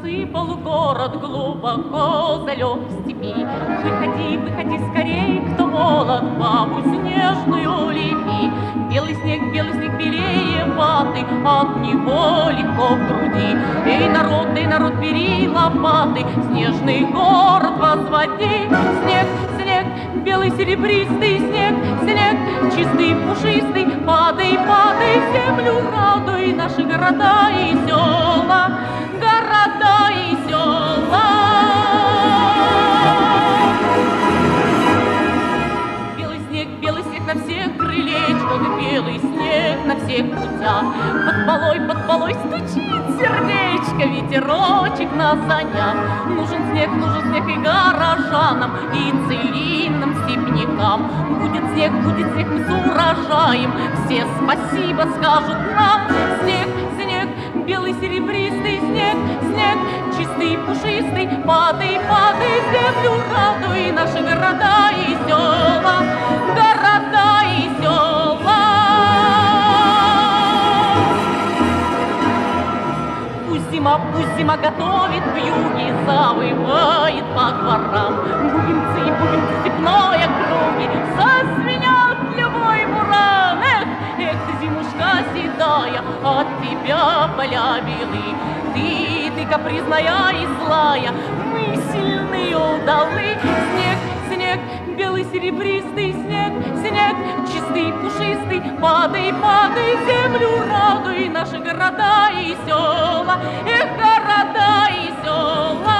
засыпал город, глубоко залег в степи. Выходи, выходи скорей, кто молод, бабу снежную лепи. Белый снег белее ваты, от него легко в груди. Эй, народ, бери лопаты, снежный город возводи. Снег, снег, белый серебристый снег, снег, чистый, пушистый, падай, падай, землю радуй, наши города и села, города и села. Белый снег на всех крылечках, белый снег на всех путях. Под полой стучит сердечко, ветерочек на санях. Нужен снег и горожанам, и целинным степнякам. Будет снег, мы с урожаем, все спасибо скажут нам. Снег, снег, белый серебристый снег, снег, чистый, пушистый, падай, падай, землю радуй, наши города и села, города и села. Пусть зима готовит вьюги, завывает по дворам. Бубенцы степной округи, зазвенят любой буран. Эх, ты, зимушка седая, от тебя поля белы. Ты капризная и злая, мы сильные удалы. Снег, снег, белый серебристый снег, снег, чистый, пушистый, падай, падай, землю радуй, наши города и села, эх, города и села.